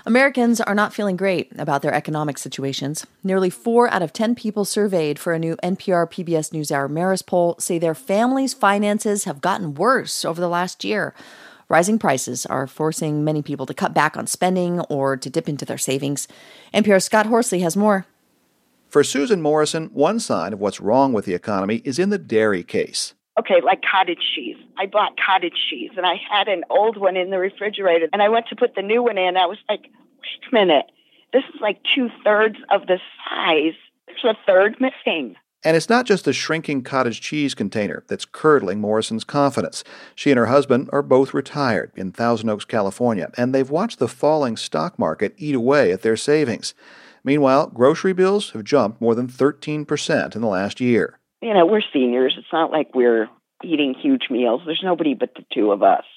Americans are not feeling great about their economic situations. Nearly 4 out of 10 people surveyed for a new NPR PBS NewsHour Marist poll say their family's finances have gotten worse over the last year. Rising prices are forcing many people to cut back on spending or to dip into their savings. NPR's Scott Horsley has more. For Susan Morrison, one sign of what's wrong with the economy is in the dairy case. Okay, like cottage cheese. I bought cottage cheese, and I had an old one in the refrigerator, and I went to put the new one in. I was like, wait a minute. This is like 2/3 of the size. There's a third missing. And it's not just the shrinking cottage cheese container that's curdling Morrison's confidence. She and her husband are both retired in Thousand Oaks, California, and they've watched the falling stock market eat away at their savings. Meanwhile, grocery bills have jumped more than 13% in the last year. You know, we're seniors. It's not like we're eating huge meals. There's nobody but the two of us.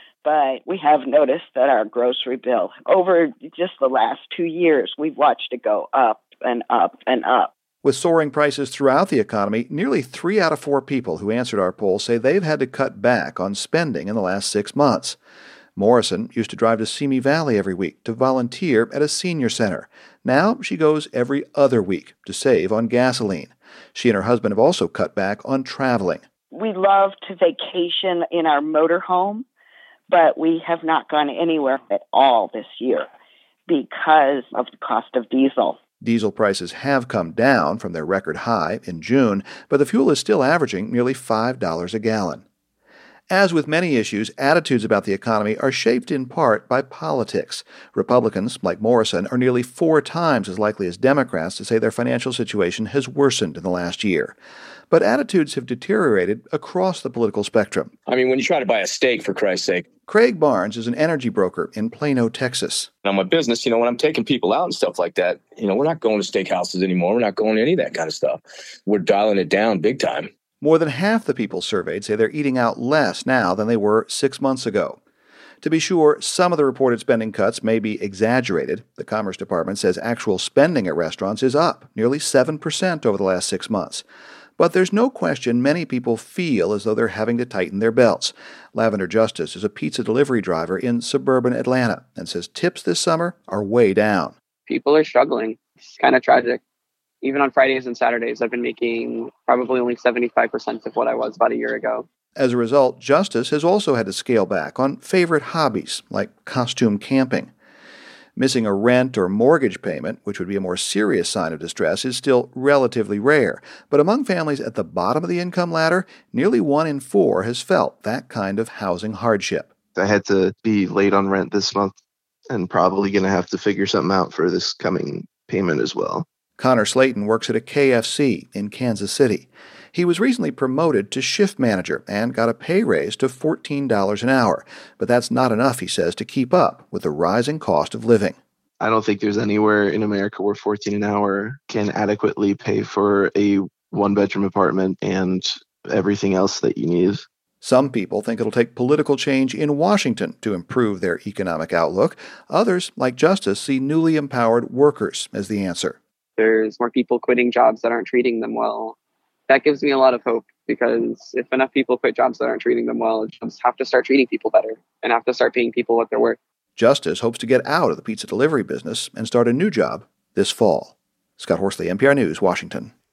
But we have noticed that our grocery bill, over just the last 2 years, we've watched it go up and up and up. With soaring prices throughout the economy, nearly 3 out of 4 people who answered our poll say they've had to cut back on spending in the last 6 months. Morrison used to drive to Simi Valley every week to volunteer at a senior center. Now she goes every other week to save on gasoline. She and her husband have also cut back on traveling. We love to vacation in our motorhome, but we have not gone anywhere at all this year because of the cost of diesel. Diesel prices have come down from their record high in June, but the fuel is still averaging nearly $5 a gallon. As with many issues, attitudes about the economy are shaped in part by politics. Republicans, like Morrison, are nearly 4 times as likely as Democrats to say their financial situation has worsened in the last year. But attitudes have deteriorated across the political spectrum. I mean, when you try to buy a steak, for Christ's sake. Craig Barnes is an energy broker in Plano, Texas. On my business, when I'm taking people out and stuff like that, we're not going to steakhouses anymore. We're not going to any of that kind of stuff. We're dialing it down big time. More than half the people surveyed say they're eating out less now than they were 6 months ago. To be sure, some of the reported spending cuts may be exaggerated. The Commerce Department says actual spending at restaurants is up nearly 7% over the last 6 months. But there's no question many people feel as though they're having to tighten their belts. Lavender Justice is a pizza delivery driver in suburban Atlanta and says tips this summer are way down. People are struggling. It's kind of tragic. Even on Fridays and Saturdays, I've been making probably only 75% of what I was about a year ago. As a result, Justice has also had to scale back on favorite hobbies like costume camping. Missing a rent or mortgage payment, which would be a more serious sign of distress, is still relatively rare. But among families at the bottom of the income ladder, nearly 1 in 4 has felt that kind of housing hardship. I had to be late on rent this month and probably going to have to figure something out for this coming payment as well. Connor Slayton works at a KFC in Kansas City. He was recently promoted to shift manager and got a pay raise to $14 an hour. But that's not enough, he says, to keep up with the rising cost of living. I don't think there's anywhere in America where $14 an hour can adequately pay for a 1-bedroom apartment and everything else that you need. Some people think it'll take political change in Washington to improve their economic outlook. Others, like Justice, see newly empowered workers as the answer. There's more people quitting jobs that aren't treating them well. That gives me a lot of hope, because if enough people quit jobs that aren't treating them well, jobs have to start treating people better and have to start paying people what they're worth. Justice hopes to get out of the pizza delivery business and start a new job this fall. Scott Horsley, NPR News, Washington.